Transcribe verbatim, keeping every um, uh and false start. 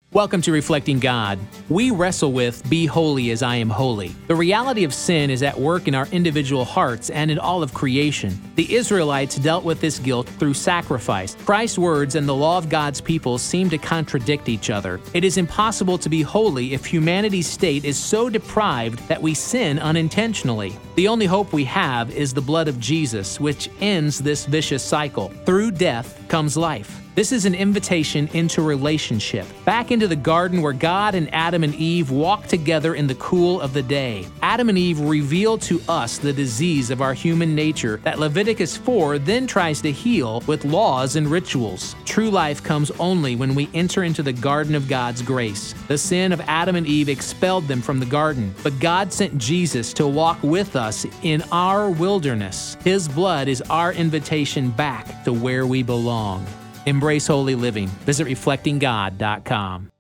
Welcome to Reflecting God. We wrestle with, be holy as I am holy. The reality of sin is at work in our individual hearts and in all of creation. The Israelites dealt with this guilt through sacrifice. Christ's words and the law of God's people seem to contradict each other. It is impossible to be holy if humanity's state is so deprived that we sin unintentionally. The only hope we have is the blood of Jesus, which ends this vicious cycle. Through death comes life. This is an invitation into relationship, back into the garden where God and Adam and Eve walked together in the cool of the day. Adam and Eve reveal to us the disease of our human nature that Leviticus four then tries to heal with laws and rituals. True life comes only when we enter into the garden of God's grace. The sin of Adam and Eve expelled them from the garden, but God sent Jesus to walk with us in our wilderness. His blood is our invitation back to where we belong. Embrace holy living. Visit reflecting god dot com.